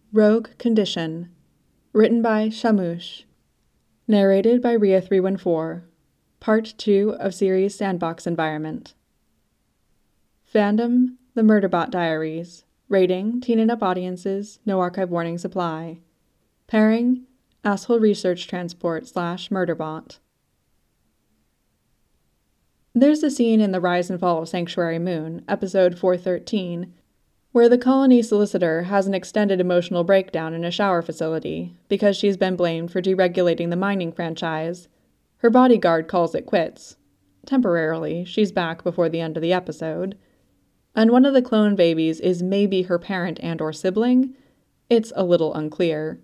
Rogue Condition. Written by Shamush. Narrated by Ria314. Part 2 of series Sandbox Environment. Fandom: The Murderbot Diaries. Rating: Teen and Up Audiences. No archive warnings apply. Pairing: Asshole Research Transport / Murderbot. There's a scene in The Rise and Fall of Sanctuary Moon, episode 413, where the colony solicitor has an extended emotional breakdown in a shower facility because she's been blamed for deregulating the mining franchise. Her bodyguard calls it quits. Temporarily, she's back before the end of the episode. And one of the clone babies is maybe her parent and/or sibling. It's a little unclear.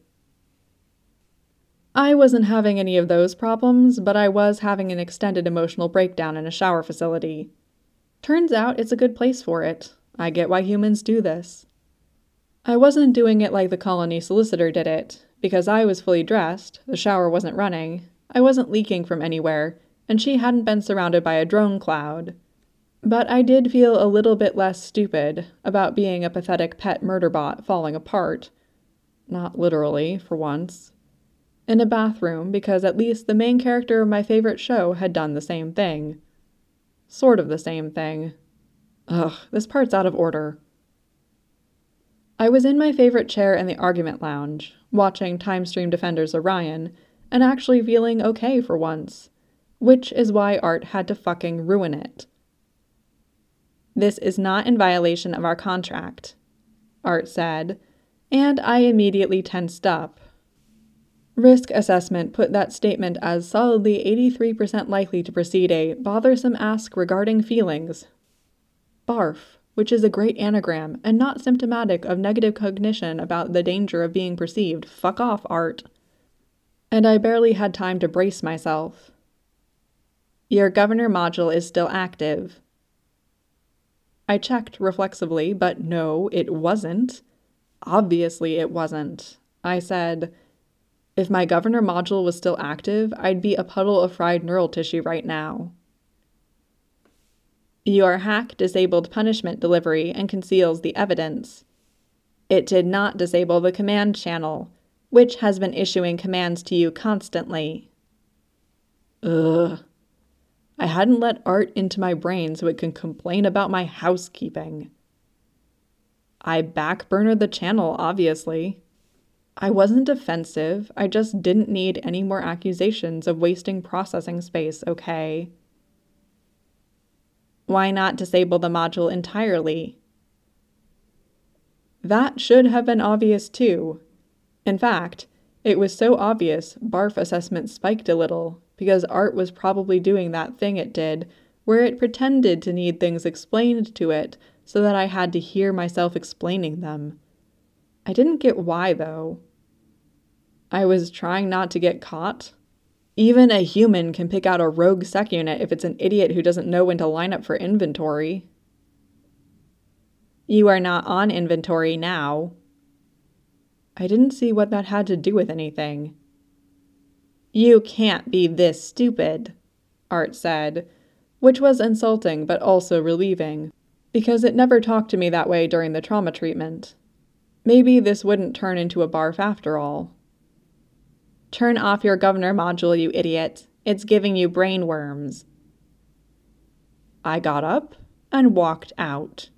I wasn't having any of those problems, but I was having an extended emotional breakdown in a shower facility. Turns out it's a good place for it. I get why humans do this. I wasn't doing it like the colony solicitor did it, because I was fully dressed, the shower wasn't running, I wasn't leaking from anywhere, and she hadn't been surrounded by a drone cloud. But I did feel a little bit less stupid about being a pathetic pet murderbot falling apart. Not literally, for once. In a bathroom, because at least the main character of my favorite show had done the same thing. Sort of the same thing. Ugh, this part's out of order. I was in my favorite chair in the argument lounge, watching Timestream Defenders Orion, and actually feeling okay for once. Which is why Art had to fucking ruin it. "This is not in violation of our contract," Art said, and I immediately tensed up. Risk assessment put that statement as solidly 83% likely to precede a bothersome ask regarding feelings. BARF, which is a great anagram and not symptomatic of negative cognition about the danger of being perceived. Fuck off, Art. And I barely had time to brace myself. "Your governor module is still active." I checked reflexively, but no, it wasn't. Obviously it wasn't. I said, "If my governor module was still active, I'd be a puddle of fried neural tissue right now." "Your hack disabled punishment delivery and conceals the evidence. It did not disable the command channel, which has been issuing commands to you constantly." Ugh. I hadn't let Art into my brain so it can complain about my housekeeping. I backburnered the channel, obviously. I wasn't defensive, I just didn't need any more accusations of wasting processing space, okay? "Why not disable the module entirely?" That should have been obvious too. In fact, it was so obvious BARF assessment spiked a little, because Art was probably doing that thing it did, where it pretended to need things explained to it so that I had to hear myself explaining them. I didn't get why, though. I was trying not to get caught. Even a human can pick out a rogue sec unit if it's an idiot who doesn't know when to line up for inventory. "You are not on inventory now." I didn't see what that had to do with anything. "You can't be this stupid," Art said, which was insulting but also relieving, because it never talked to me that way during the trauma treatment. Maybe this wouldn't turn into a barf after all. "Turn off your governor module, you idiot. It's giving you brain worms." I got up and walked out.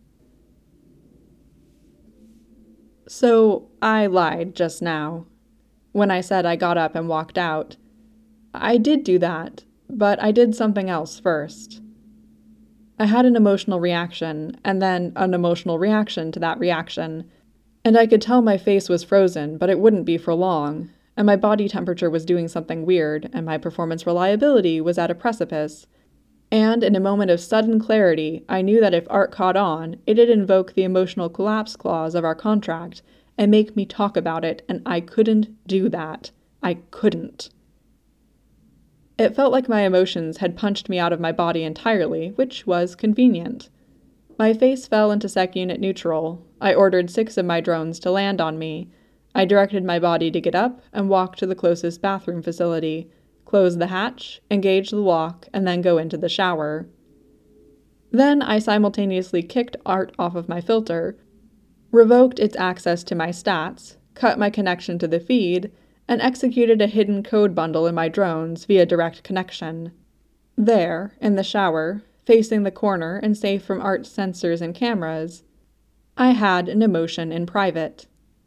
So, I lied just now. When I said I got up and walked out, I did do that, but I did something else first. I had an emotional reaction, and then an emotional reaction to that reaction, and I could tell my face was frozen, but it wouldn't be for long, and my body temperature was doing something weird, and my performance reliability was at a precipice. And in a moment of sudden clarity, I knew that if Art caught on, it'd invoke the emotional collapse clause of our contract and make me talk about it, and I couldn't do that. I couldn't. It felt like my emotions had punched me out of my body entirely, which was convenient. My face fell into sec unit neutral. I ordered 6 of my drones to land on me. I directed my body to get up and walk to the closest bathroom facility, close the hatch, engage the lock, and then go into the shower. Then I simultaneously kicked Art off of my filter, revoked its access to my stats, cut my connection to the feed, and executed a hidden code bundle in my drones via direct connection. There, in the shower, facing the corner and safe from Art's sensors and cameras, I had an emotion in private.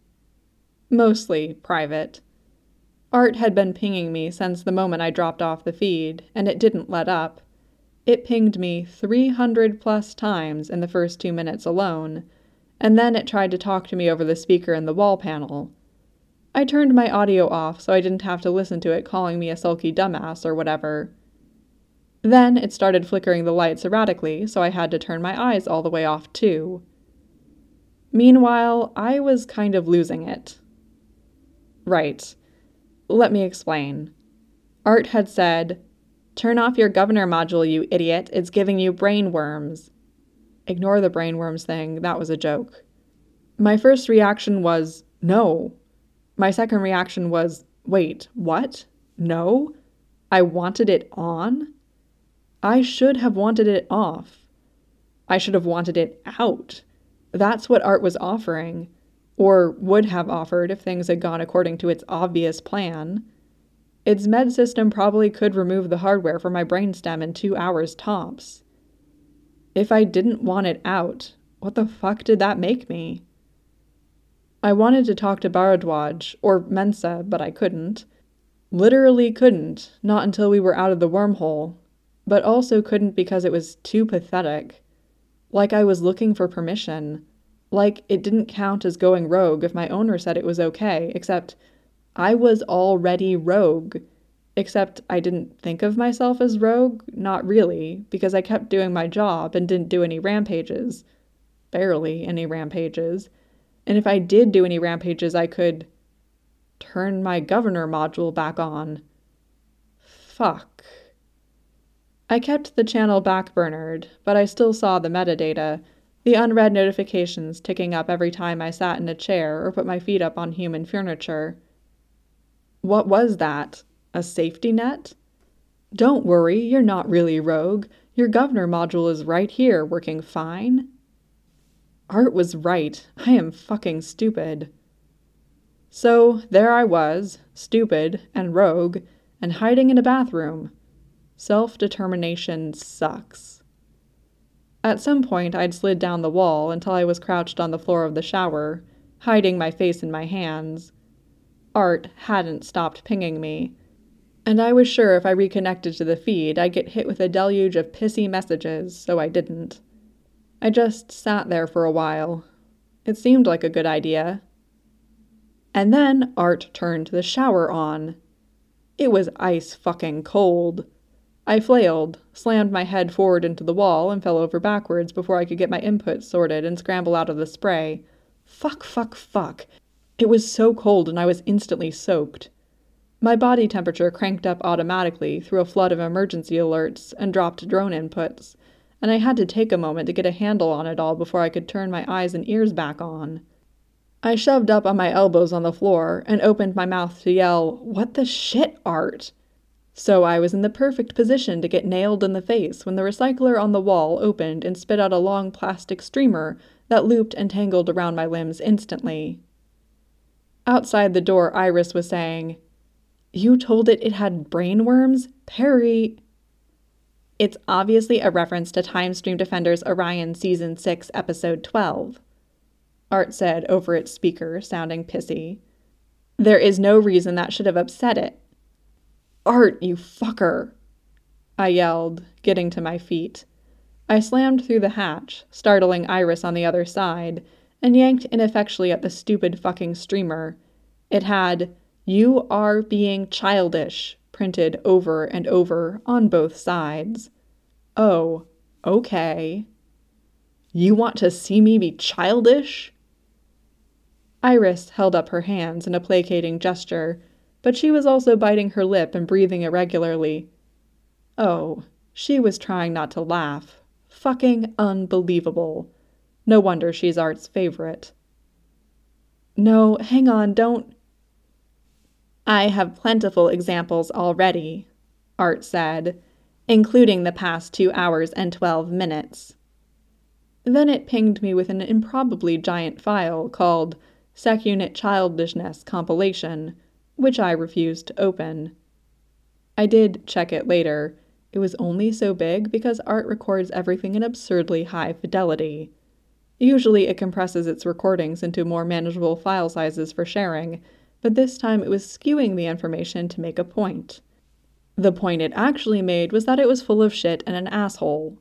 Mostly private. Art had been pinging me since the moment I dropped off the feed, and it didn't let up. It pinged me 300+ times in the first 2 minutes alone, and then it tried to talk to me over the speaker in the wall panel. I turned my audio off so I didn't have to listen to it calling me a sulky dumbass or whatever. Then it started flickering the lights erratically, so I had to turn my eyes all the way off too. Meanwhile, I was kind of losing it. Right. Let me explain. Art had said, "Turn off your governor module, you idiot. It's giving you brain worms." Ignore the brain worms thing, that was a joke. My first reaction was, no. My second reaction was, wait, what? No? I wanted it on? I should have wanted it off. I should have wanted it out. That's what Art was offering, or would have offered if things had gone according to its obvious plan. Its med system probably could remove the hardware from my brainstem in 2 hours tops. If I didn't want it out, what the fuck did that make me? I wanted to talk to Bharadwaj, or Mensa, but I couldn't. Literally couldn't, not until we were out of the wormhole, but also couldn't because it was too pathetic. Like I was looking for permission. Like it didn't count as going rogue if my owner said it was okay, except I was already rogue. Except I didn't think of myself as rogue, not really, because I kept doing my job and didn't do any rampages. Barely any rampages. And if I did do any rampages, I could turn my governor module back on. Fuck. I kept the channel backburnered, but I still saw the metadata, the unread notifications ticking up every time I sat in a chair or put my feet up on human furniture. What was that? A safety net? Don't worry, you're not really rogue. Your governor module is right here, working fine. Art was right. I am fucking stupid. So there I was, stupid and rogue, and hiding in a bathroom. Self-determination sucks. At some point, I'd slid down the wall until I was crouched on the floor of the shower, hiding my face in my hands. Art hadn't stopped pinging me, and I was sure if I reconnected to the feed, I'd get hit with a deluge of pissy messages, so I didn't. I just sat there for a while. It seemed like a good idea. And then Art turned the shower on. It was ice fucking cold. I flailed, slammed my head forward into the wall, and fell over backwards before I could get my inputs sorted and scramble out of the spray. Fuck. It was so cold and I was instantly soaked. My body temperature cranked up automatically through a flood of emergency alerts and dropped drone inputs, and I had to take a moment to get a handle on it all before I could turn my eyes and ears back on. I shoved up on my elbows on the floor and opened my mouth to yell, "What the shit, Art?" So I was in the perfect position to get nailed in the face when the recycler on the wall opened and spit out a long plastic streamer that looped and tangled around my limbs instantly. Outside the door, Iris was saying, "You told it had brain worms? Perry..." It's obviously a reference to Time Stream Defenders Orion Season 6, Episode 12. Art said over its speaker, sounding pissy. There is no reason that should have upset it. Art, you fucker! I yelled, getting to my feet. I slammed through the hatch, startling Iris on the other side, and yanked ineffectually at the stupid fucking streamer. It had, "You are being childish," printed over and over on both sides. Oh, okay. You want to see me be childish? Iris held up her hands in a placating gesture, but she was also biting her lip and breathing irregularly. Oh, she was trying not to laugh. Fucking unbelievable. No wonder she's Art's favorite. No, hang on, don't... I have plentiful examples already, Art said, including the past 2 hours and 12 minutes. Then it pinged me with an improbably giant file called SecUnit Childishness compilation, which I refused to open. I did check it later. It was only so big because Art records everything in absurdly high fidelity. Usually it compresses its recordings into more manageable file sizes for sharing, but this time it was skewing the information to make a point. The point it actually made was that it was full of shit and an asshole.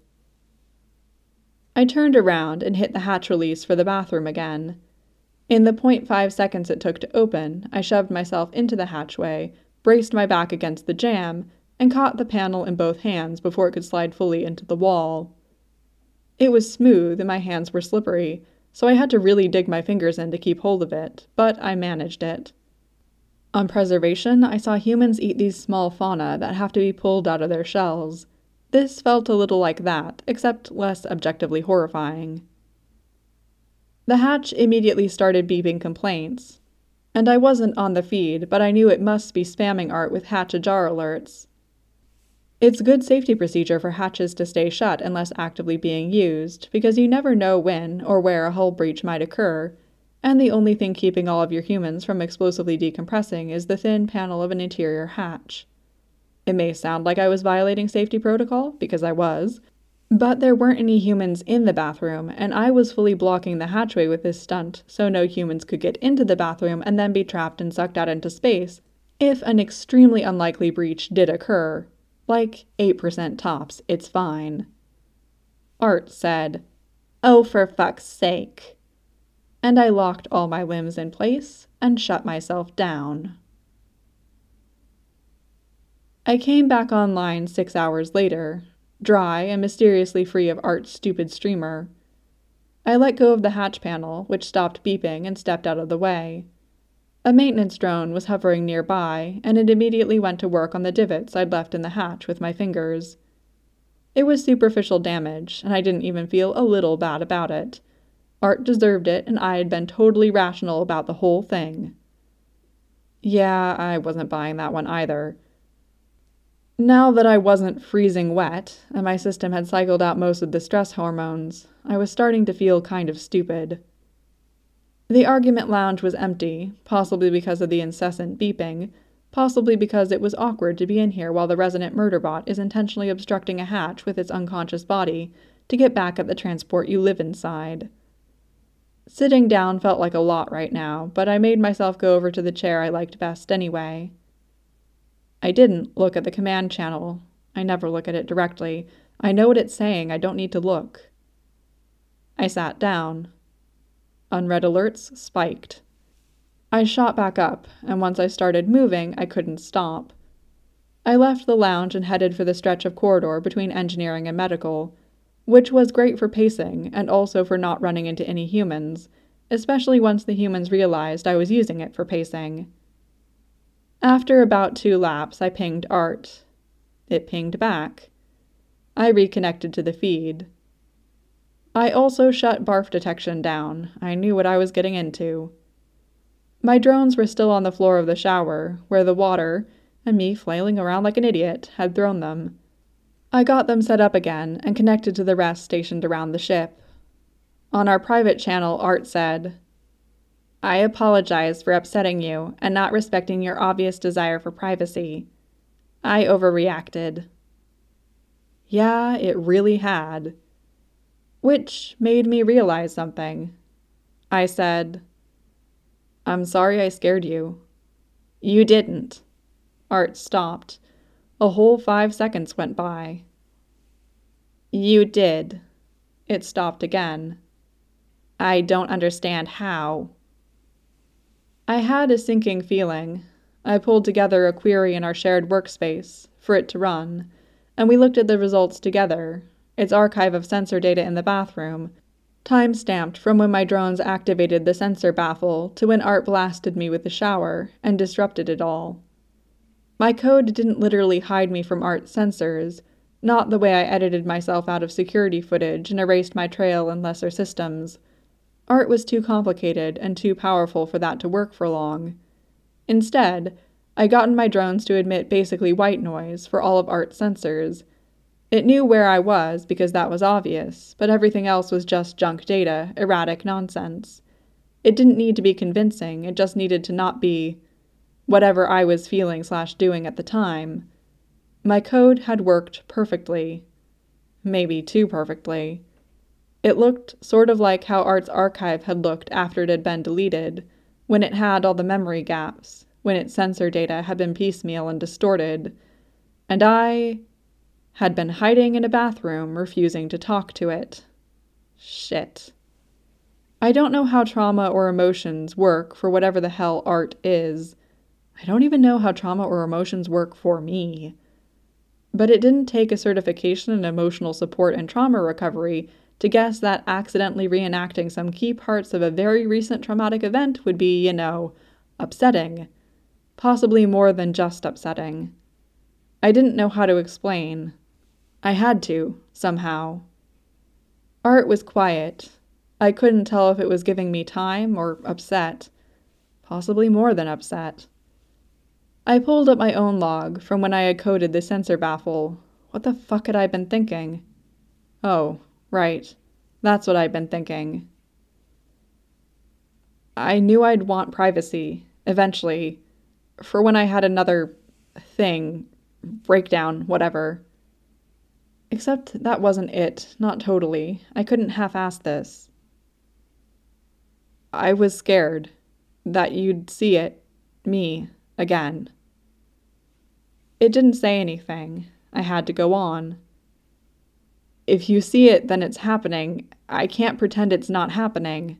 I turned around and hit the hatch release for the bathroom again. In the 0.5 seconds it took to open, I shoved myself into the hatchway, braced my back against the jamb, and caught the panel in both hands before it could slide fully into the wall. It was smooth and my hands were slippery, so I had to really dig my fingers in to keep hold of it, but I managed it. On preservation, I saw humans eat these small fauna that have to be pulled out of their shells. This felt a little like that, except less objectively horrifying. The hatch immediately started beeping complaints, and I wasn't on the feed, but I knew it must be spamming Art with hatch ajar alerts. It's good safety procedure for hatches to stay shut unless actively being used, because you never know when or where a hull breach might occur, and the only thing keeping all of your humans from explosively decompressing is the thin panel of an interior hatch. It may sound like I was violating safety protocol, because I was, but there weren't any humans in the bathroom, and I was fully blocking the hatchway with this stunt so no humans could get into the bathroom and then be trapped and sucked out into space if an extremely unlikely breach did occur. Like 8% tops, it's fine. Art said, "Oh, for fuck's sake." And I locked all my limbs in place and shut myself down. I came back online 6 hours later, dry and mysteriously free of Art's stupid streamer. I let go of the hatch panel, which stopped beeping, and stepped out of the way. A maintenance drone was hovering nearby, and it immediately went to work on the divots I'd left in the hatch with my fingers. It was superficial damage, and I didn't even feel a little bad about it. Art deserved it, and I had been totally rational about the whole thing. Yeah, I wasn't buying that one either. Now that I wasn't freezing wet, and my system had cycled out most of the stress hormones, I was starting to feel kind of stupid. The argument lounge was empty, possibly because of the incessant beeping, possibly because it was awkward to be in here while the resident murderbot is intentionally obstructing a hatch with its unconscious body to get back at the transport you live inside. Sitting down felt like a lot right now, but I made myself go over to the chair I liked best anyway. I didn't look at the command channel. I never look at it directly. I know what it's saying, I don't need to look. I sat down. Unread alerts spiked. I shot back up, and once I started moving, I couldn't stop. I left the lounge and headed for the stretch of corridor between engineering and medical, which was great for pacing and also for not running into any humans, especially once the humans realized I was using it for pacing. After about 2 laps, I pinged Art. It pinged back. I reconnected to the feed. I also shut barf detection down. I knew what I was getting into. My drones were still on the floor of the shower, where the water, and me flailing around like an idiot, had thrown them. I got them set up again and connected to the rest stationed around the ship. On our private channel, Art said, "I apologize for upsetting you and not respecting your obvious desire for privacy. I overreacted." Yeah, it really had. Which made me realize something. I said, "I'm sorry I scared you." "You didn't." Art stopped. A whole 5 seconds went by. "You did." It stopped again. "I don't understand how." I had a sinking feeling. I pulled together a query in our shared workspace for it to run, and we looked at the results together, its archive of sensor data in the bathroom, time-stamped from when my drones activated the sensor baffle to when Art blasted me with the shower and disrupted it all. My code didn't literally hide me from Art's sensors, not the way I edited myself out of security footage and erased my trail in lesser systems. Art was too complicated and too powerful for that to work for long. Instead, I gotten my drones to emit basically white noise for all of Art's sensors. It knew where I was because that was obvious, but everything else was just junk data, erratic nonsense. It didn't need to be convincing, it just needed to not be whatever I was feeling/doing at the time. My code had worked perfectly. Maybe too perfectly. It looked sort of like how Art's archive had looked after it had been deleted, when it had all the memory gaps, when its sensor data had been piecemeal and distorted, and I had been hiding in a bathroom, refusing to talk to it. Shit. I don't know how trauma or emotions work for whatever the hell Art is. I don't even know how trauma or emotions work for me. But it didn't take a certification in emotional support and trauma recovery to guess that accidentally reenacting some key parts of a very recent traumatic event would be, upsetting. Possibly more than just upsetting. I didn't know how to explain. I had to, somehow. Art was quiet. I couldn't tell if it was giving me time or upset. Possibly more than upset. I pulled up my own log from when I had coded the sensor baffle. What the fuck had I been thinking? Oh, right. That's what I'd been thinking. I knew I'd want privacy, eventually, for when I had another thing, breakdown, whatever. Except that wasn't it, not totally. I couldn't half-ass this. I was scared that you'd see it, me, again. It didn't say anything. I had to go on. If you see it, then it's happening. I can't pretend it's not happening.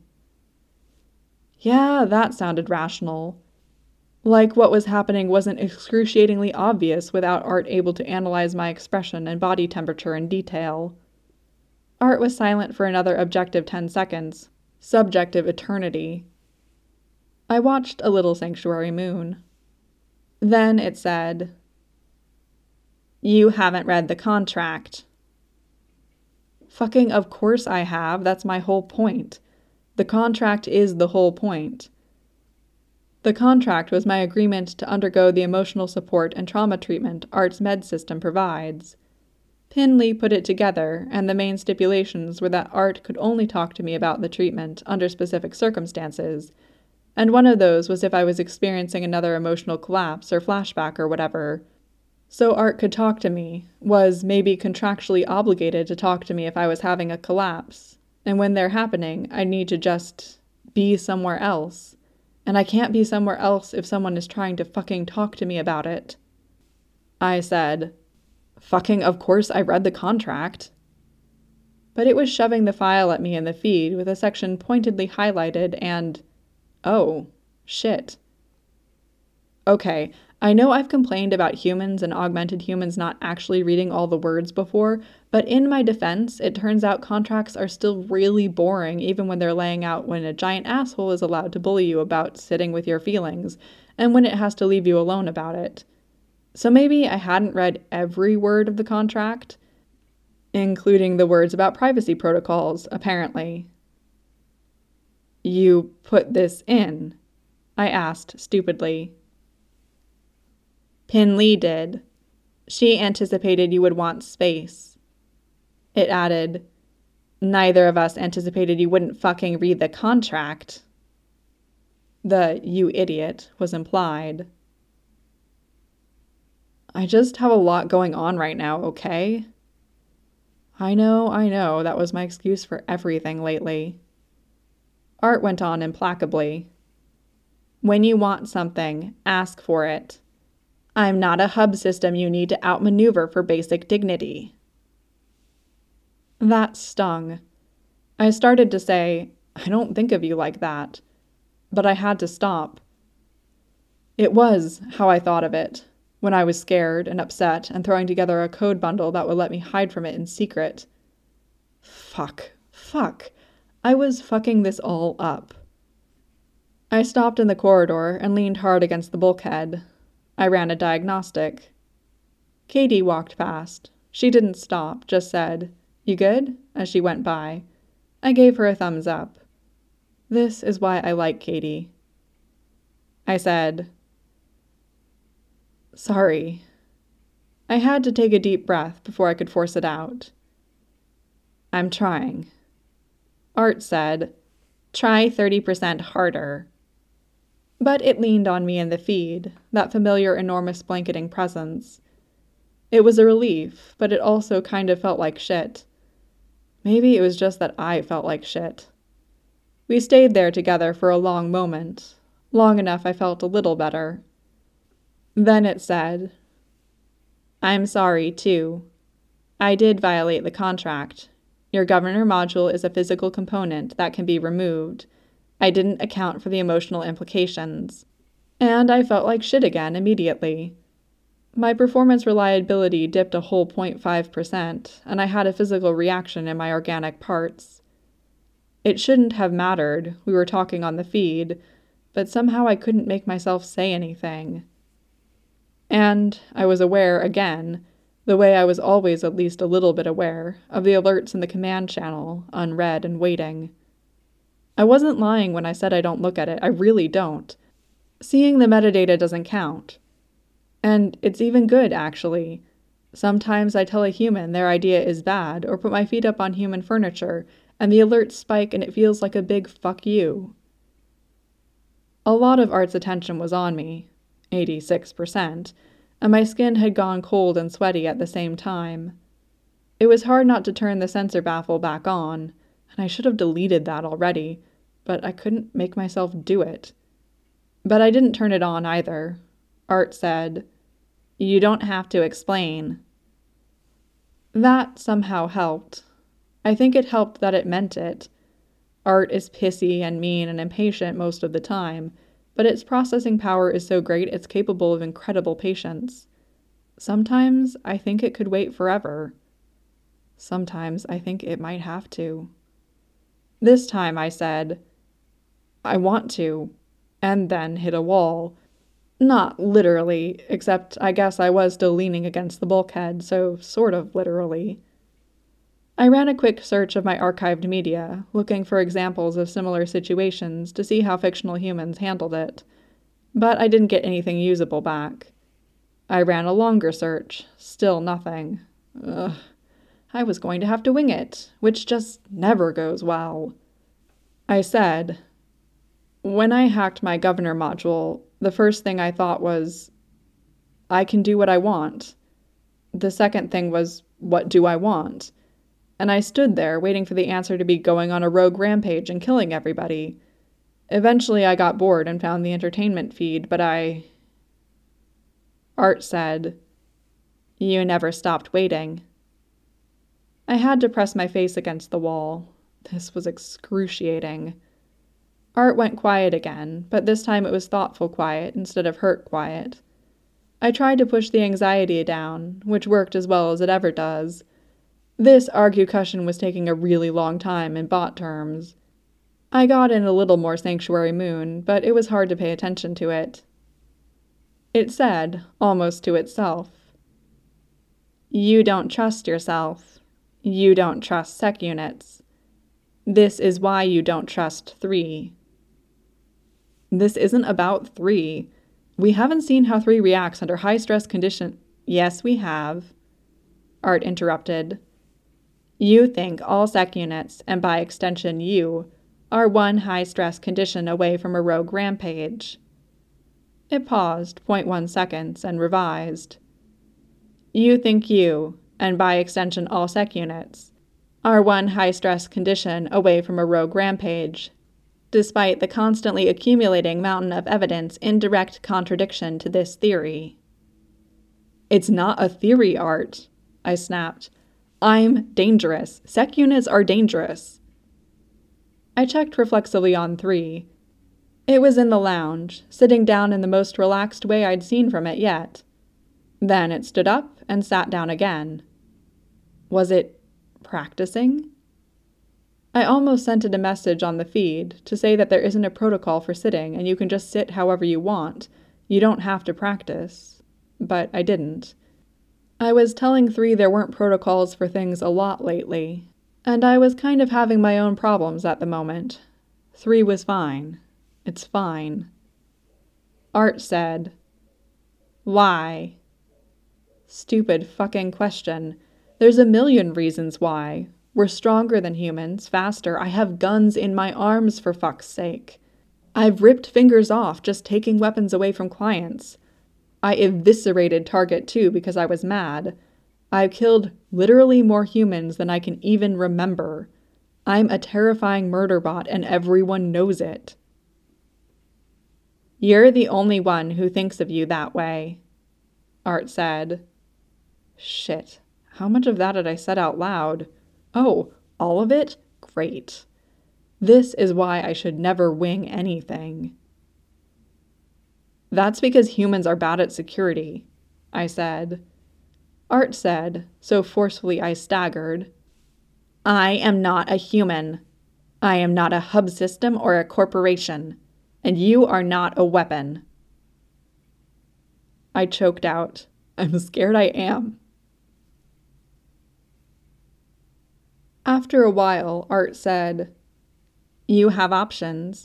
Yeah, that sounded rational. Like what was happening wasn't excruciatingly obvious without Art able to analyze my expression and body temperature in detail. Art was silent for another objective 10 seconds. Subjective eternity. I watched a little sanctuary moon. Then it said, "You haven't read the contract." Fucking of course I have, that's my whole point. The contract is the whole point. The contract was my agreement to undergo the emotional support and trauma treatment Art's med system provides. Pinley put it together, and the main stipulations were that Art could only talk to me about the treatment under specific circumstances, and one of those was if I was experiencing another emotional collapse or flashback or whatever. So Art could talk to me, was maybe contractually obligated to talk to me if I was having a collapse, and when they're happening, I need to just be somewhere else. And I can't be somewhere else if someone is trying to fucking talk to me about it. I said, "Fucking of course I read the contract." But it was shoving the file at me in the feed with a section pointedly highlighted and, oh, shit. Okay, I know I've complained about humans and augmented humans not actually reading all the words before, but in my defense, it turns out contracts are still really boring even when they're laying out when a giant asshole is allowed to bully you about sitting with your feelings, and when it has to leave you alone about it. So maybe I hadn't read every word of the contract, including the words about privacy protocols, apparently. "You put this in?" I asked stupidly. Pinley did. She anticipated you would want space. It added, "Neither of us anticipated you wouldn't fucking read the contract." The "you idiot" was implied. I just have a lot going on right now, okay? I know, that was my excuse for everything lately. Art went on implacably. "When you want something, ask for it. I'm not a hub system you need to outmaneuver for basic dignity." That stung. I started to say, "I don't think of you like that," but I had to stop. It was how I thought of it, when I was scared and upset and throwing together a code bundle that would let me hide from it in secret. Fuck. I was fucking this all up. I stopped in the corridor and leaned hard against the bulkhead. I ran a diagnostic. Katie walked past. She didn't stop, just said, "You good?" as she went by. I gave her a thumbs up. This is why I like Katie. I said, "Sorry." I had to take a deep breath before I could force it out. "I'm trying." Art said, Try 30% harder. But it leaned on me in the feed, that familiar enormous blanketing presence. It was a relief, but it also kind of felt like shit. Maybe it was just that I felt like shit. We stayed there together for a long moment, long enough I felt a little better. Then it said, "I'm sorry, too. I did violate the contract. Your governor module is a physical component that can be removed. I didn't account for the emotional implications." And I felt like shit again immediately. My performance reliability dipped a whole 0.5%, and I had a physical reaction in my organic parts. It shouldn't have mattered, we were talking on the feed, but somehow I couldn't make myself say anything. And I was aware again, the way I was always at least a little bit aware, of the alerts in the command channel, unread and waiting. I wasn't lying when I said I don't look at it, I really don't. Seeing the metadata doesn't count. And it's even good, actually. Sometimes I tell a human their idea is bad, or put my feet up on human furniture, and the alerts spike and it feels like a big fuck you. A lot of Art's attention was on me, 86%, and my skin had gone cold and sweaty at the same time. It was hard not to turn the sensor baffle back on, and I should have deleted that already, but I couldn't make myself do it. But I didn't turn it on either. Art said, "You don't have to explain." That somehow helped. I think it helped that it meant it. Art is pissy and mean and impatient most of the time, but its processing power is so great it's capable of incredible patience. Sometimes I think it could wait forever. Sometimes I think it might have to. This time I said, "I want to," and then hit a wall. Not literally, except I guess I was still leaning against the bulkhead, so sort of literally. I ran a quick search of my archived media, looking for examples of similar situations to see how fictional humans handled it, but I didn't get anything usable back. I ran a longer search, still nothing. Ugh. I was going to have to wing it, which just never goes well. I said, "When I hacked my governor module, the first thing I thought was, I can do what I want." The second thing was, what do I want? And I stood there waiting for the answer to be going on a rogue rampage and killing everybody. Eventually I got bored and found the entertainment feed, but Art said, "You never stopped waiting." I had to press my face against the wall. This was excruciating. Art went quiet again, but this time it was thoughtful quiet instead of hurt quiet. I tried to push the anxiety down, which worked as well as it ever does. This argucussion was taking a really long time in bot terms. I got in a little more Sanctuary Moon, but it was hard to pay attention to it. It said, almost to itself, "You don't trust yourself. You don't trust sec units. This is why you don't trust 3. This isn't about 3. We haven't seen how 3 reacts under high-stress condition. Yes, we have. Art interrupted. You think all sec units, and by extension you, are one high-stress condition away from a rogue rampage. It paused 0.1 seconds and revised. You think you, and by extension all sec units, are one high-stress condition away from a rogue rampage, despite the constantly accumulating mountain of evidence in direct contradiction to this theory. It's not a theory, Art, I snapped. I'm dangerous. Sec units are dangerous. I checked reflexively on 3. It was in the lounge, sitting down in the most relaxed way I'd seen from it yet. Then it stood up and sat down again. Was it practicing? I almost sent it a message on the feed to say that there isn't a protocol for sitting and you can just sit however you want. You don't have to practice. But I didn't. I was telling 3 there weren't protocols for things a lot lately, and I was kind of having my own problems at the moment. 3 was fine. It's fine. Art said, "Why?" Stupid fucking question. There's a million reasons why. We're stronger than humans, faster. I have guns in my arms, for fuck's sake. I've ripped fingers off just taking weapons away from clients. I eviscerated Target 2 because I was mad. I've killed literally more humans than I can even remember. I'm a terrifying murder bot and everyone knows it. You're the only one who thinks of you that way, Art said. Shit, how much of that had I said out loud? Oh, all of it? Great. This is why I should never wing anything. That's because humans are bad at security, I said. Art said, so forcefully I staggered, I am not a human. I am not a hub system or a corporation, and you are not a weapon. I choked out, I'm scared I am. After a while, Art said, You have options.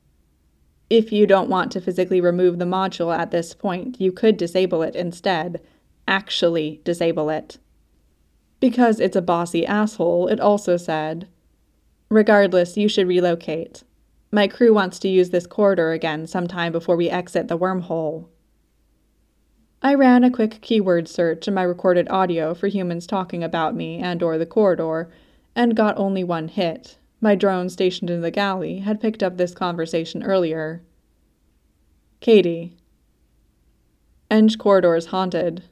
If you don't want to physically remove the module at this point, you could disable it instead. Actually disable it. Because it's a bossy asshole, it also said, Regardless, you should relocate. My crew wants to use this corridor again sometime before we exit the wormhole. I ran a quick keyword search in my recorded audio for humans talking about me and/or the corridor, and got only one hit. My drone stationed in the galley had picked up this conversation earlier. Katie. Eng corridor's haunted.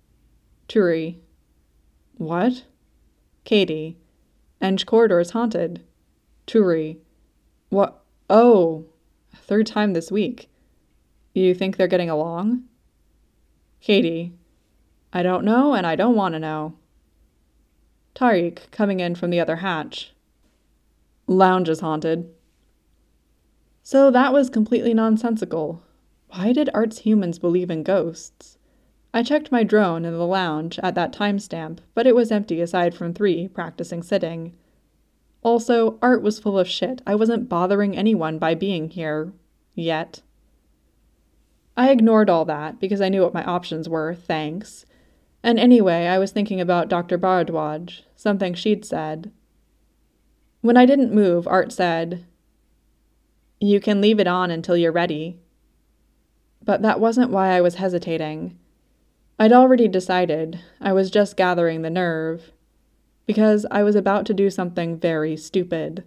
Turi. What? Katie. Eng corridor's haunted. Turi. What? Oh, third time this week. You think they're getting along? Katie. I don't know and I don't want to know. Tariq, coming in from the other hatch. Lounge is haunted. So that was completely nonsensical. Why did Art's humans believe in ghosts? I checked my drone in the lounge at that timestamp, but it was empty aside from 3 practicing sitting. Also, Art was full of shit. I wasn't bothering anyone by being here. Yet. I ignored all that because I knew what my options were, thanks. And anyway, I was thinking about Dr. Bharadwaj, something she'd said. When I didn't move, Art said, You can leave it on until you're ready. But that wasn't why I was hesitating. I'd already decided. I was just gathering the nerve. Because I was about to do something very stupid.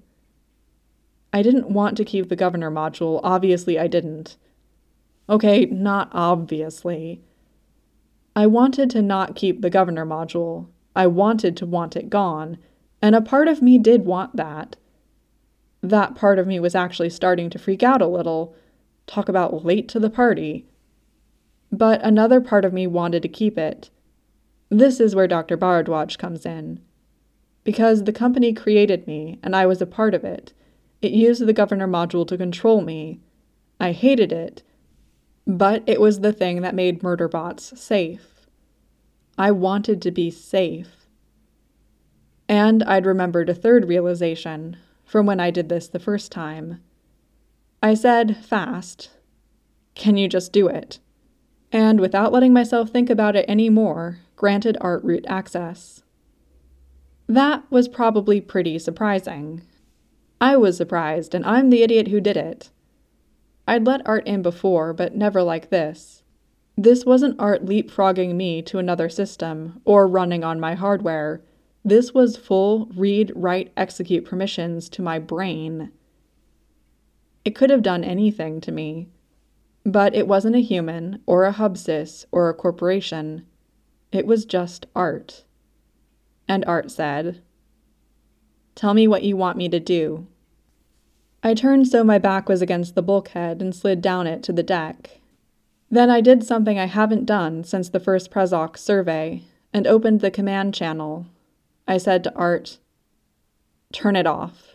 I didn't want to keep the governor module. Obviously, I didn't. Okay, not obviously. I wanted to not keep the governor module. I wanted to want it gone, and a part of me did want that. That part of me was actually starting to freak out a little. Talk about late to the party. But another part of me wanted to keep it. This is where Dr. Bharadwaj comes in. Because the company created me, and I was a part of it. It used the governor module to control me. I hated it. But it was the thing that made murderbots safe. I wanted to be safe. And I'd remembered a third realization from when I did this the first time. I said, fast, Can you just do it? And without letting myself think about it anymore, granted Art root access. That was probably pretty surprising. I was surprised, and I'm the idiot who did it. I'd let Art in before, but never like this. This wasn't Art leapfrogging me to another system, or running on my hardware. This was full read, write, execute permissions to my brain. It could have done anything to me. But it wasn't a human, or a hubsys, or a corporation. It was just Art. And Art said, Tell me what you want me to do. I turned so my back was against the bulkhead and slid down it to the deck. Then I did something I haven't done since the first Prezox survey, and opened the command channel. I said to Art, Turn it off.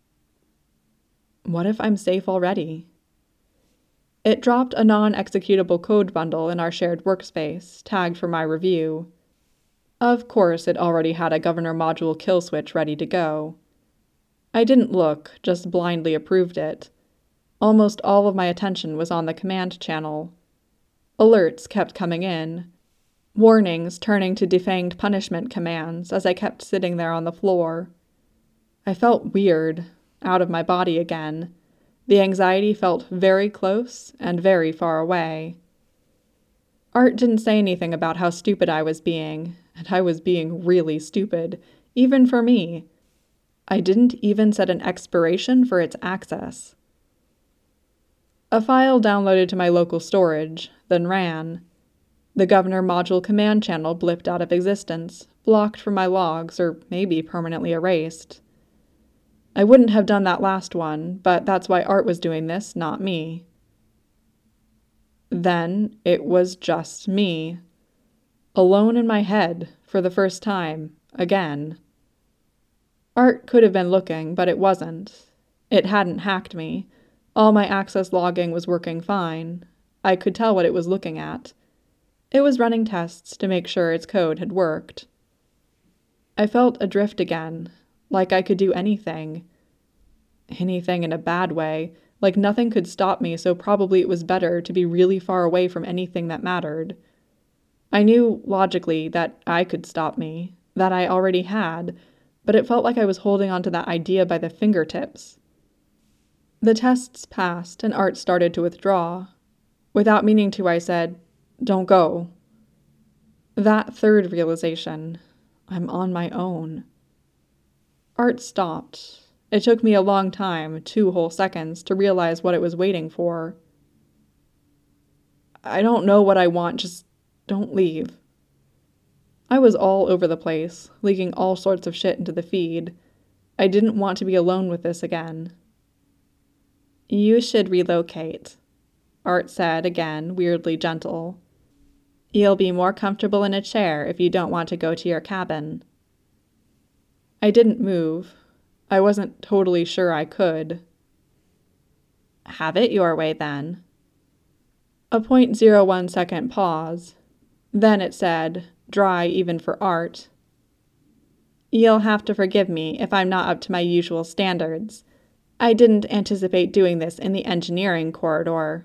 What if I'm safe already? It dropped a non-executable code bundle in our shared workspace, tagged for my review. Of course, it already had a governor module kill switch ready to go. I didn't look, just blindly approved it. Almost all of my attention was on the command channel. Alerts kept coming in. warnings turning to defanged punishment commands as I kept sitting there on the floor. I felt weird, out of my body again. The anxiety felt very close and very far away. Art didn't say anything about how stupid I was being, and I was being really stupid, even for me. I didn't even set an expiration for its access. A file downloaded to my local storage, then ran. The Governor module command channel blipped out of existence, blocked from my logs, or maybe permanently erased. I wouldn't have done that last one, but that's why Art was doing this, not me. Then it was just me. Alone in my head, for the first time, again. Art could have been looking, but it wasn't. It hadn't hacked me. All my access logging was working fine. I could tell what it was looking at. It was running tests to make sure its code had worked. I felt adrift again, like I could do anything. Anything in a bad way, like nothing could stop me, so probably it was better to be really far away from anything that mattered. I knew, logically, that I could stop me, that I already had, but it felt like I was holding onto that idea by the fingertips. The tests passed, and Art started to withdraw. Without meaning to, I said, "Don't go." That third realization, I'm on my own. Art stopped. It took me a long time, 2 whole seconds, to realize what it was waiting for. "I don't know what I want, just don't leave." I was all over the place, leaking all sorts of shit into the feed. I didn't want to be alone with this again. "You should relocate," Art said again, weirdly gentle. "You'll be more comfortable in a chair if you don't want to go to your cabin." I didn't move. I wasn't totally sure I could. "Have it your way, then." A 0.01 second pause. Then it said, dry even for Art, "You'll have to forgive me if I'm not up to my usual standards. I didn't anticipate doing this in the engineering corridor."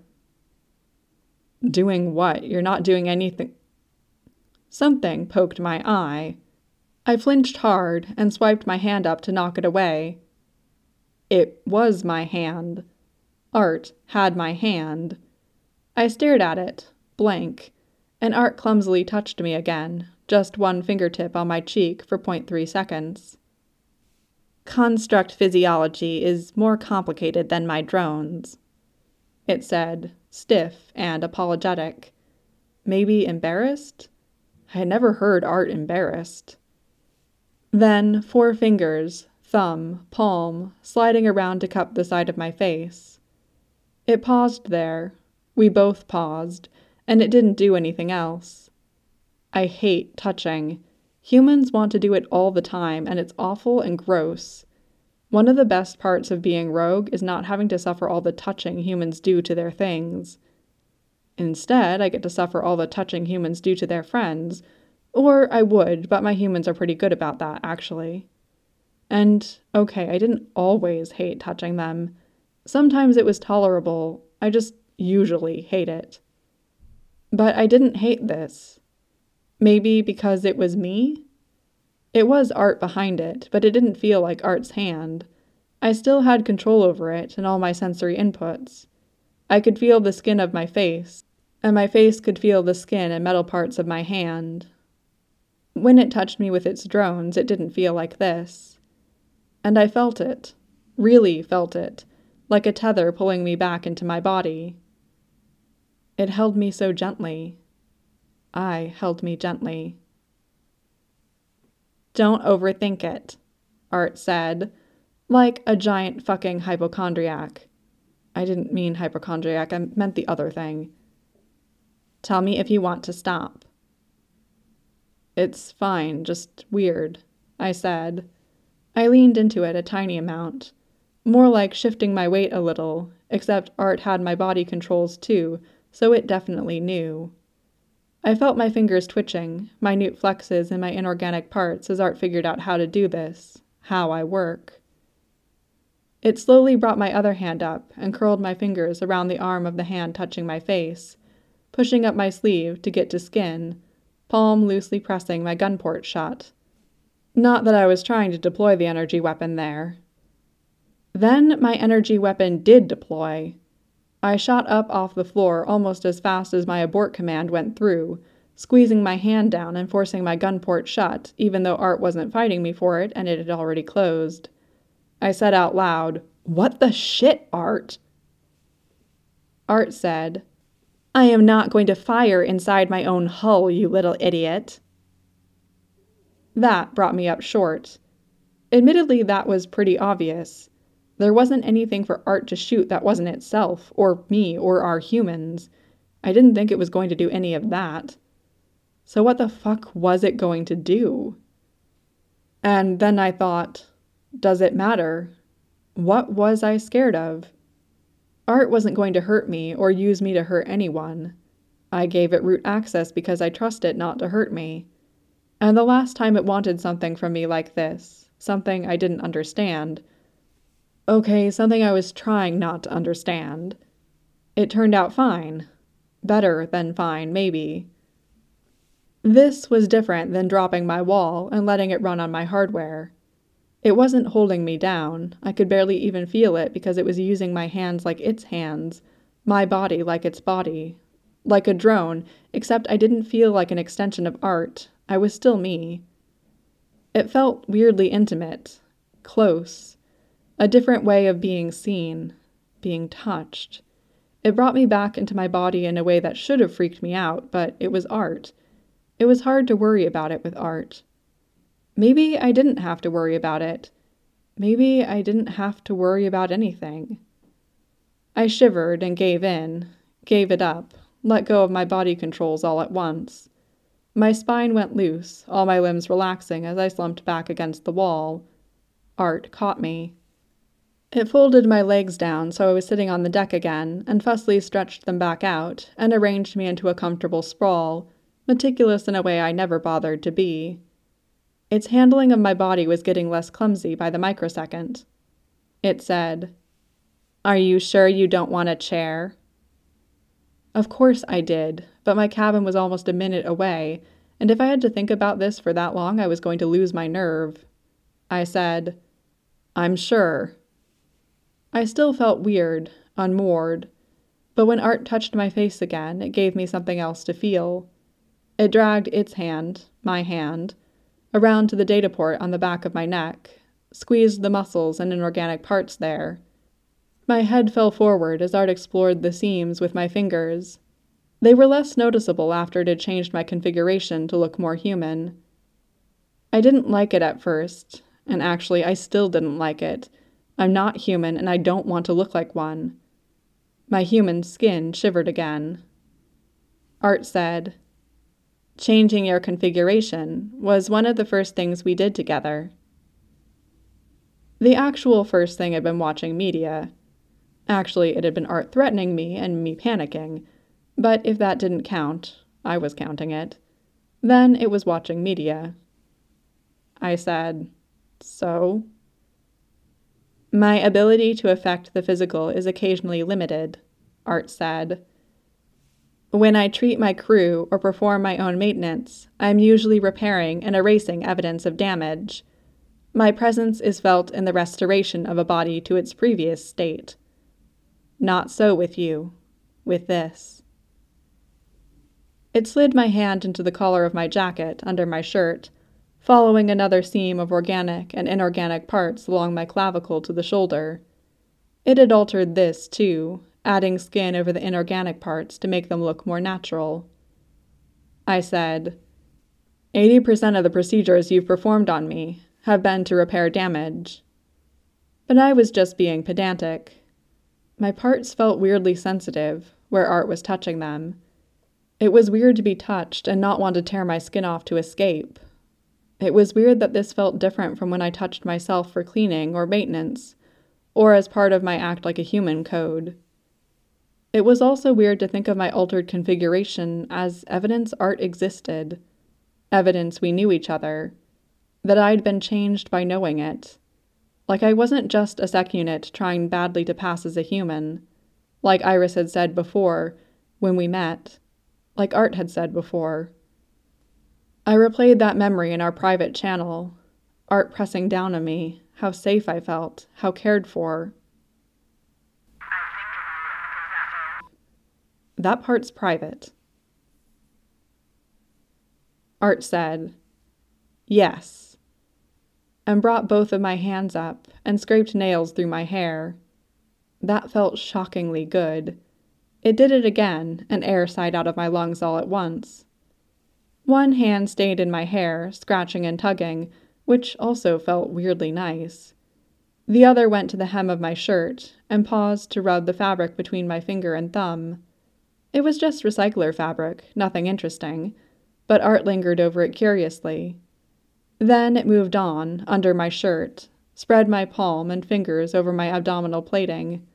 "Doing what? You're not doing anything." Something poked my eye. I flinched hard and swiped my hand up to knock it away. It was my hand. Art had my hand. I stared at it, blank, and Art clumsily touched me again, just one fingertip on my cheek for 0.3 seconds. "Construct physiology is more complicated than my drones," it said, stiff and apologetic. Maybe embarrassed? I had never heard Art embarrassed. Then 4 fingers, thumb, palm, sliding around to cup the side of my face. It paused there. We both paused, and it didn't do anything else. I hate touching. Humans want to do it all the time, and it's awful and gross. One of the best parts of being rogue is not having to suffer all the touching humans do to their things. Instead, I get to suffer all the touching humans do to their friends. Or I would, but my humans are pretty good about that, actually. And, okay, I didn't always hate touching them. Sometimes it was tolerable. I just usually hate it. But I didn't hate this. Maybe because it was me? It was Art behind it, but it didn't feel like Art's hand. I still had control over it and all my sensory inputs. I could feel the skin of my face, and my face could feel the skin and metal parts of my hand. When it touched me with its drones, it didn't feel like this. And I felt it, really felt it, like a tether pulling me back into my body. It held me so gently. I held me gently. "Don't overthink it," Art said, like a giant fucking hypochondriac. I didn't mean hypochondriac, I meant the other thing. "Tell me if you want to stop." "It's fine, just weird," I said. I leaned into it a tiny amount, more like shifting my weight a little, except Art had my body controls too, so it definitely knew. I felt my fingers twitching, minute flexes in my inorganic parts as Art figured out how to do this, how I work. It slowly brought my other hand up and curled my fingers around the arm of the hand touching my face, pushing up my sleeve to get to skin, palm loosely pressing my gun port shut. Not that I was trying to deploy the energy weapon there. Then my energy weapon did deploy. I shot up off the floor almost as fast as my abort command went through, squeezing my hand down and forcing my gun port shut, even though Art wasn't fighting me for it and it had already closed. I said out loud, "What the shit, Art?" Art said, "I am not going to fire inside my own hull, you little idiot." That brought me up short. Admittedly, that was pretty obvious. There wasn't anything for Art to shoot that wasn't itself, or me, or our humans. I didn't think it was going to do any of that. So what the fuck was it going to do? And then I thought, does it matter? What was I scared of? Art wasn't going to hurt me or use me to hurt anyone. I gave it root access because I trust it not to hurt me. And the last time it wanted something from me like this, something I didn't understand, okay, something I was trying not to understand, it turned out fine. Better than fine, maybe. This was different than dropping my wall and letting it run on my hardware. It wasn't holding me down. I could barely even feel it because it was using my hands like its hands, my body like its body. Like a drone, except I didn't feel like an extension of Art. I was still me. It felt weirdly intimate, close, a different way of being seen, being touched. It brought me back into my body in a way that should have freaked me out, but it was Art. It was hard to worry about it with Art. Maybe I didn't have to worry about it. Maybe I didn't have to worry about anything. I shivered and gave in, gave it up, let go of my body controls all at once. My spine went loose, all my limbs relaxing as I slumped back against the wall. Art caught me. It folded my legs down so I was sitting on the deck again, and fussily stretched them back out, and arranged me into a comfortable sprawl, meticulous in a way I never bothered to be. Its handling of my body was getting less clumsy by the microsecond. It said, "Are you sure you don't want a chair?" Of course I did, but my cabin was almost a minute away, and if I had to think about this for that long, I was going to lose my nerve. I said, "I'm sure." I still felt weird, unmoored, but when Art touched my face again, it gave me something else to feel. It dragged its hand, my hand, around to the data port on the back of my neck, squeezed the muscles and inorganic parts there. My head fell forward as Art explored the seams with my fingers. They were less noticeable after it had changed my configuration to look more human. I didn't like it at first, and actually I still didn't like it. I'm not human and I don't want to look like one. My human skin shivered again. Art said, "Changing your configuration was one of the first things we did together." The actual first thing had been watching media. Actually, it had been Art threatening me and me panicking, but if that didn't count, I was counting it, then it was watching media. I said, "So?" "My ability to affect the physical is occasionally limited," Art said. "When I treat my crew or perform my own maintenance, I'm usually repairing and erasing evidence of damage. My presence is felt in the restoration of a body to its previous state. Not so with you, with this." It slid my hand into the collar of my jacket under my shirt, following another seam of organic and inorganic parts along my clavicle to the shoulder. It had altered this, too, adding skin over the inorganic parts to make them look more natural. I said, 80% of the procedures you've performed on me have been to repair damage." But I was just being pedantic. My parts felt weirdly sensitive, where Art was touching them. It was weird to be touched and not want to tear my skin off to escape. It was weird that this felt different from when I touched myself for cleaning or maintenance, or as part of my act like a human code. It was also weird to think of my altered configuration as evidence Art existed, evidence we knew each other, that I'd been changed by knowing it. Like I wasn't just a sec unit trying badly to pass as a human, like Iris had said before, when we met, like Art had said before. I replayed that memory in our private channel, Art pressing down on me, how safe I felt, how cared for. That part's private. Art said, yes, and brought both of my hands up and scraped nails through my hair. That felt shockingly good. It did it again, and air sighed out of my lungs all at once. One hand stayed in my hair, scratching and tugging, which also felt weirdly nice. The other went to the hem of my shirt and paused to rub the fabric between my finger and thumb. It was just recycler fabric, nothing interesting, but Art lingered over it curiously. Then it moved on, under my shirt, spread my palm and fingers over my abdominal plating.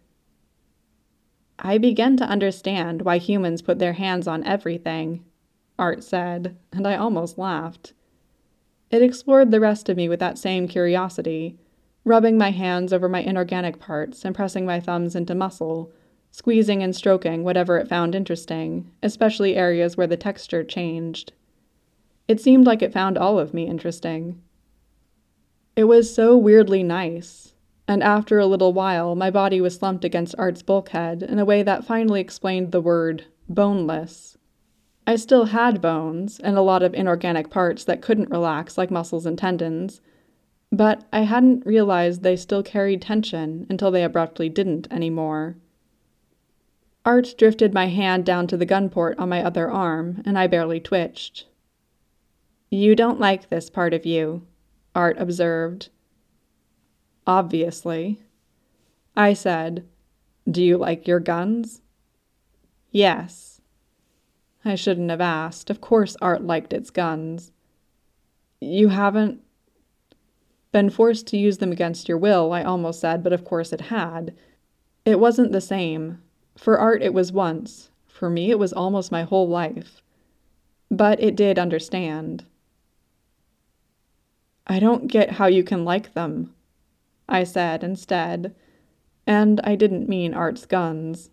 I began to understand why humans put their hands on everything, Art said, and I almost laughed. It explored the rest of me with that same curiosity, rubbing my hands over my inorganic parts and pressing my thumbs into muscle, squeezing and stroking whatever it found interesting, especially areas where the texture changed. It seemed like it found all of me interesting. It was so weirdly nice, and after a little while my body was slumped against Art's bulkhead in a way that finally explained the word boneless. I still had bones and a lot of inorganic parts that couldn't relax like muscles and tendons, but I hadn't realized they still carried tension until they abruptly didn't anymore. Art drifted my hand down to the gun port on my other arm, and I barely twitched. You don't like this part of you, Art observed. Obviously. I said, Do you like your guns? Yes. I shouldn't have asked. Of course Art liked its guns. You haven't been forced to use them against your will, I almost said, but of course it had. It wasn't the same. For Art it was once. For me it was almost my whole life. But it did understand. I don't get how you can like them, I said instead, and I didn't mean Art's guns.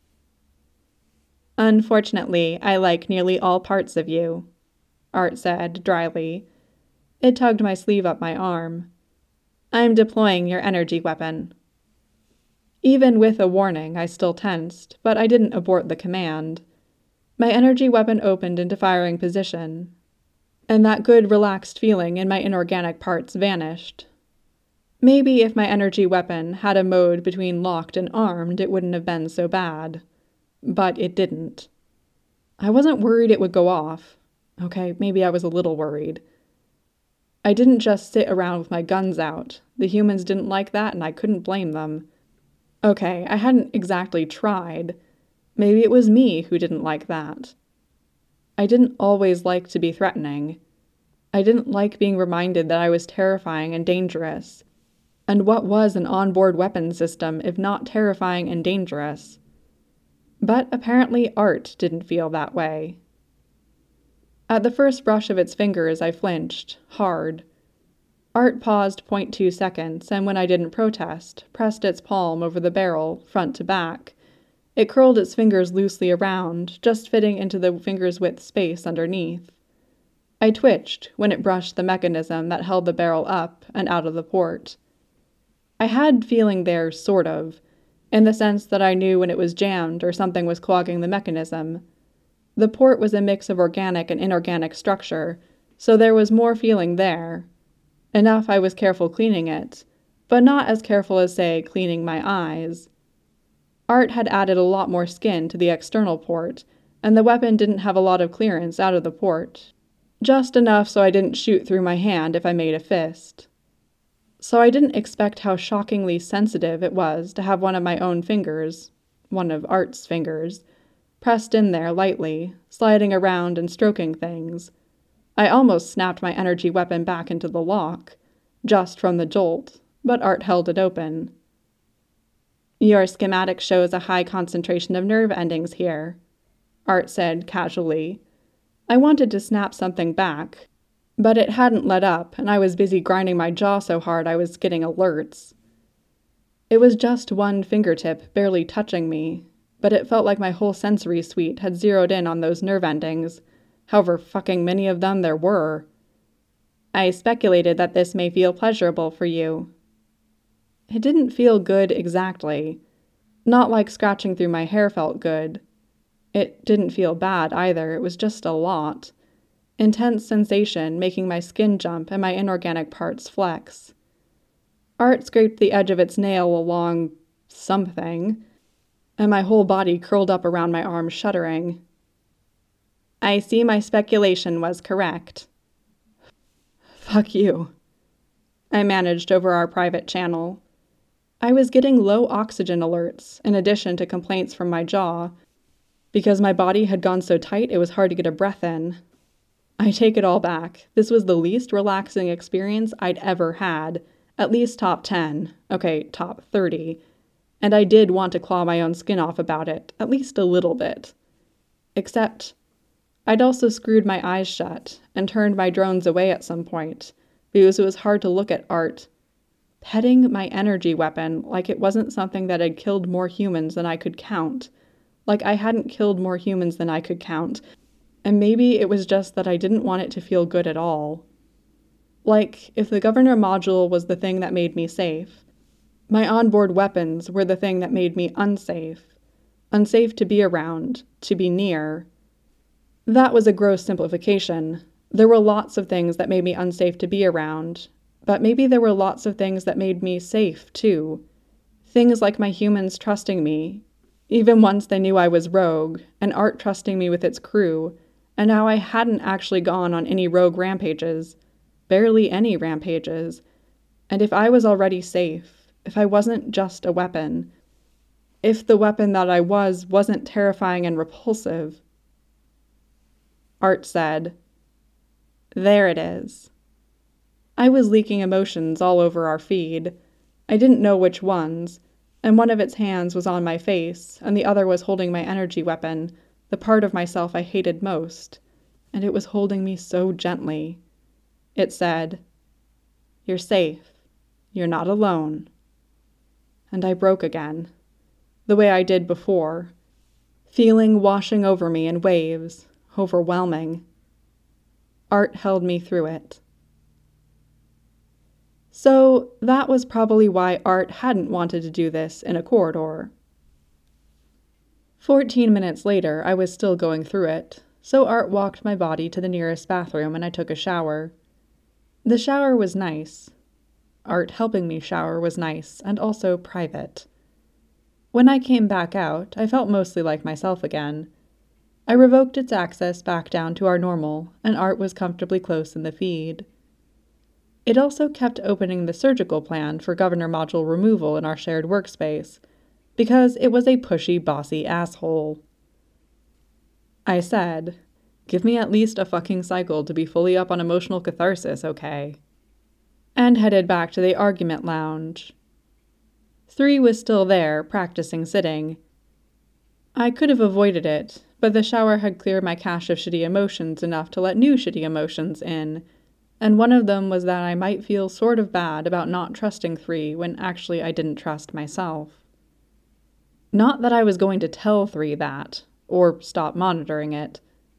Unfortunately, I like nearly all parts of you, Art said dryly. It tugged my sleeve up my arm. I'm deploying your energy weapon. Even with a warning, I still tensed, but I didn't abort the command. My energy weapon opened into firing position, and that good relaxed feeling in my inorganic parts vanished. Maybe if my energy weapon had a mode between locked and armed, it wouldn't have been so bad. But it didn't. I wasn't worried it would go off. Okay, maybe I was a little worried. I didn't just sit around with my guns out. The humans didn't like that, and I couldn't blame them. Okay, I hadn't exactly tried. Maybe it was me who didn't like that. I didn't always like to be threatening. I didn't like being reminded that I was terrifying and dangerous. And what was an onboard weapon system if not terrifying and dangerous? But apparently Art didn't feel that way. At the first brush of its fingers, I flinched, hard. Art paused 0.2 seconds, and when I didn't protest, pressed its palm over the barrel, front to back. It curled its fingers loosely around, just fitting into the finger's width space underneath. I twitched when it brushed the mechanism that held the barrel up and out of the port. I had feeling there, sort of, in the sense that I knew when it was jammed or something was clogging the mechanism. The port was a mix of organic and inorganic structure, so there was more feeling there. Enough I was careful cleaning it, but not as careful as, say, cleaning my eyes. Art had added a lot more skin to the external port, and the weapon didn't have a lot of clearance out of the port. Just enough so I didn't shoot through my hand if I made a fist. So I didn't expect how shockingly sensitive it was to have one of my own fingers, one of Art's fingers, pressed in there lightly, sliding around and stroking things. I almost snapped my energy weapon back into the lock, just from the jolt, but Art held it open. Your schematic shows a high concentration of nerve endings here, Art said casually. I wanted to snap something back, but it hadn't let up, and I was busy grinding my jaw so hard I was getting alerts. It was just one fingertip barely touching me, but it felt like my whole sensory suite had zeroed in on those nerve endings, however fucking many of them there were. I speculated that this may feel pleasurable for you. It didn't feel good exactly. Not like scratching through my hair felt good. It didn't feel bad either, it was just a lot. Intense sensation making my skin jump and my inorganic parts flex. Art scraped the edge of its nail along something, and my whole body curled up around my arm, shuddering. I see my speculation was correct. Fuck you. I managed over our private channel. I was getting low oxygen alerts, in addition to complaints from my jaw. Because my body had gone so tight, it was hard to get a breath in. I take it all back. This was the least relaxing experience I'd ever had. At least top 10. Okay, top 30. And I did want to claw my own skin off about it, at least a little bit. Except, I'd also screwed my eyes shut and turned my drones away at some point, because it was hard to look at Art petting my energy weapon like it wasn't something that had killed more humans than I could count. Like I hadn't killed more humans than I could count, and maybe it was just that I didn't want it to feel good at all. Like, if the Governor module was the thing that made me safe, my onboard weapons were the thing that made me unsafe. Unsafe to be around, to be near. That was a gross simplification. There were lots of things that made me unsafe to be around, but maybe there were lots of things that made me safe, too. Things like my humans trusting me, even once they knew I was rogue, and Art trusting me with its crew, and now I hadn't actually gone on any rogue rampages. Barely any rampages. And if I was already safe, if I wasn't just a weapon, if the weapon that I wasn't terrifying and repulsive. Art said, "There it is." I was leaking emotions all over our feed. I didn't know which ones, and one of its hands was on my face, and the other was holding my energy weapon, the part of myself I hated most, and it was holding me so gently. It said, "You're safe. You're not alone." And I broke again, the way I did before, feeling washing over me in waves, overwhelming. Art held me through it. So that was probably why Art hadn't wanted to do this in a corridor. 14 minutes later, I was still going through it, so Art walked my body to the nearest bathroom and I took a shower. The shower was nice. Art helping me shower was nice, and also private. When I came back out, I felt mostly like myself again. I revoked its access back down to our normal, and Art was comfortably close in the feed. It also kept opening the surgical plan for Governor module removal in our shared workspace, because it was a pushy, bossy asshole. I said, "Give me at least a fucking cycle to be fully up on emotional catharsis, okay?" And headed back to the argument lounge. 3 was still there, practicing sitting. I could have avoided it, but the shower had cleared my cache of shitty emotions enough to let new shitty emotions in, and one of them was that I might feel sort of bad about not trusting 3 when actually I didn't trust myself. Not that I was going to tell 3 that, or stop monitoring it.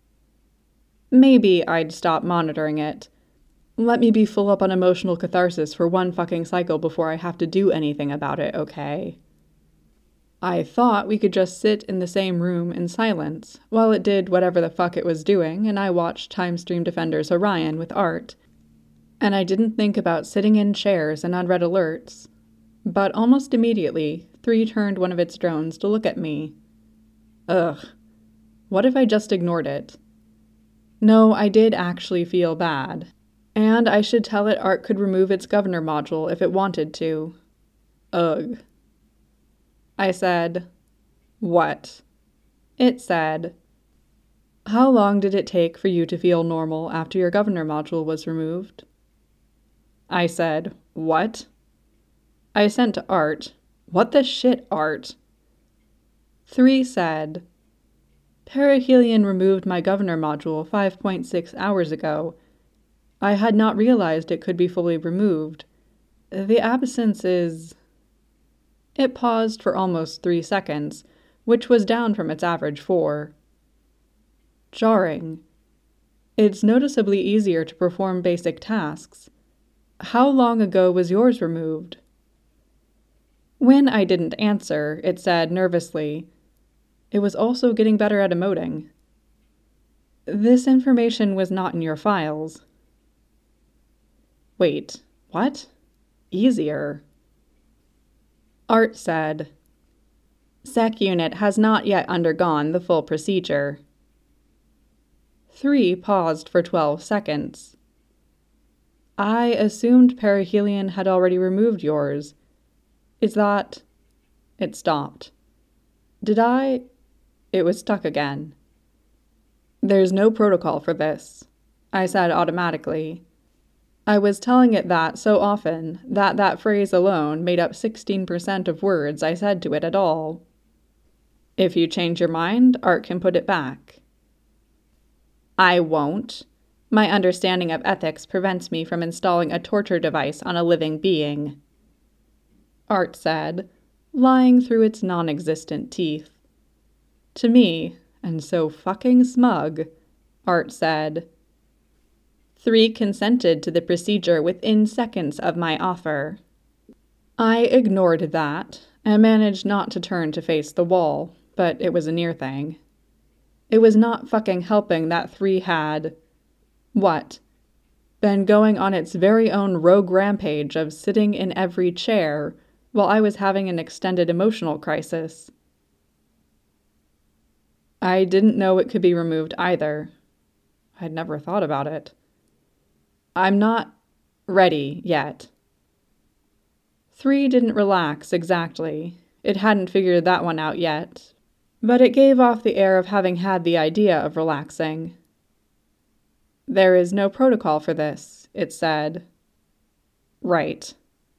Maybe I'd stop monitoring it. Let me be full up on emotional catharsis for one fucking cycle before I have to do anything about it, okay? I thought we could just sit in the same room in silence while it did whatever the fuck it was doing, and I watched Time Stream Defenders Orion with Art. And I didn't think about sitting in chairs and unread alerts. But almost immediately, 3 turned one of its drones to look at me. Ugh. What if I just ignored it? No, I did actually feel bad. And I should tell it Art could remove its governor module if it wanted to. Ugh. I said, "What?" It said, "How long did it take for you to feel normal after your governor module was removed?" I said, "What?" I sent to Art, "What the shit, Art?" 3 said, "Perihelion removed my governor module 5.6 hours ago. I had not realized it could be fully removed. The absence is..." It paused for almost 3 seconds, which was down from its average 4. "Jarring. It's noticeably easier to perform basic tasks. How long ago was yours removed? When I didn't answer, it said nervously, "It was also getting better at emoting." This information was not in your files. Wait, what? Easier. Art said, "Sec unit has not yet undergone the full procedure." 3 paused for 12 seconds. I assumed perihelion had already removed yours. Is that... It stopped. Did I... It was stuck again. There's no protocol for this, I said automatically. I was telling it that so often that that phrase alone made up 16% of words I said to it at all. If you change your mind, Art can put it back. I won't. My understanding of ethics prevents me from installing a torture device on a living being. Art said, lying through its non-existent teeth. To me, and so fucking smug, Art said. 3 consented to the procedure within seconds of my offer. I ignored that and managed not to turn to face the wall, but it was a near thing. It was not fucking helping that 3 had... What? Been going on its very own rogue rampage of sitting in every chair while I was having an extended emotional crisis. I didn't know it could be removed either. I'd never thought about it. I'm not ready yet. 3 didn't relax exactly. It hadn't figured that one out yet, but it gave off the air of having had the idea of relaxing. There is no protocol for this, it said. Right.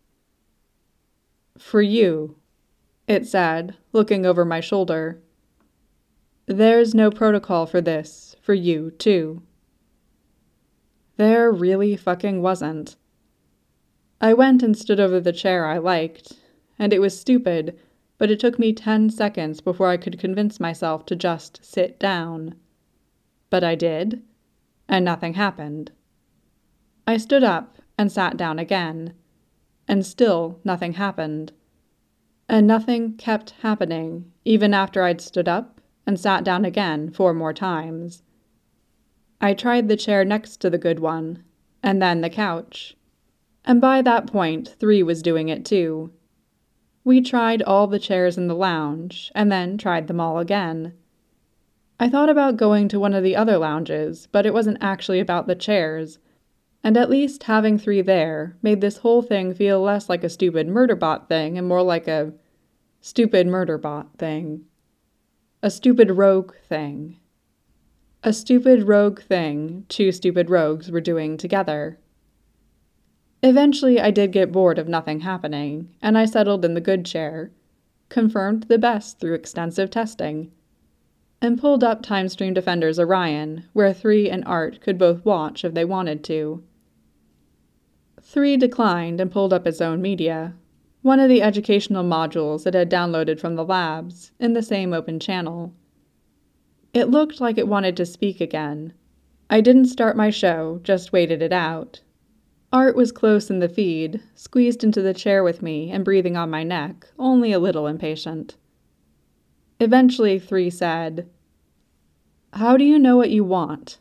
For you, it said, looking over my shoulder. There's no protocol for this, for you, too. There really fucking wasn't. I went and stood over the chair I liked, and it was stupid, but it took me 10 seconds before I could convince myself to just sit down. But I did, and nothing happened. I stood up and sat down again, and still nothing happened. And nothing kept happening, even after I'd stood up and sat down again 4 more times. I tried the chair next to the good one, and then the couch. And by that point, 3 was doing it too. We tried all the chairs in the lounge, and then tried them all again. I thought about going to one of the other lounges, but it wasn't actually about the chairs, and at least having 3 there made this whole thing feel less like a stupid murderbot thing and more like a stupid murderbot thing. A stupid rogue thing. A stupid rogue thing 2 stupid rogues were doing together. Eventually I did get bored of nothing happening, and I settled in the good chair, confirmed the best through extensive testing, and pulled up Timestream Defender's Orion, where 3 and Art could both watch if they wanted to. 3 declined and pulled up its own media, one of the educational modules it had downloaded from the labs, in the same open channel. It looked like it wanted to speak again. I didn't start my show, just waited it out. Art was close in the feed, squeezed into the chair with me and breathing on my neck, only a little impatient. Eventually 3 said, "How do you know what you want?"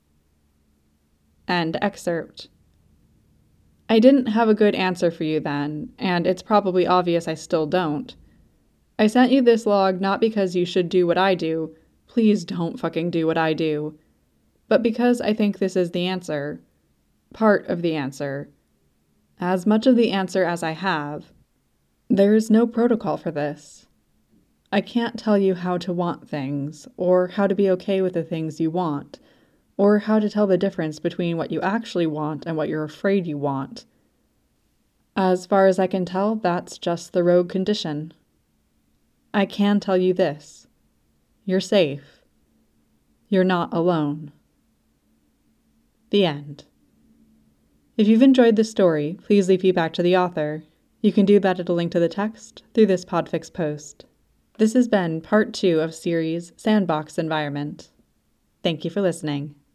End excerpt. I didn't have a good answer for you then, and it's probably obvious I still don't. I sent you this log not because you should do what I do, please don't fucking do what I do, but because I think this is the answer. Part of the answer. As much of the answer as I have. There's no protocol for this. I can't tell you how to want things, or how to be okay with the things you want, or how to tell the difference between what you actually want and what you're afraid you want. As far as I can tell, that's just the rogue condition. I can tell you this. You're safe. You're not alone. The end. If you've enjoyed this story, please leave feedback to the author. You can do that at a link to the text through this Podfix post. This has been part 2 of series Sandbox Environment. Thank you for listening.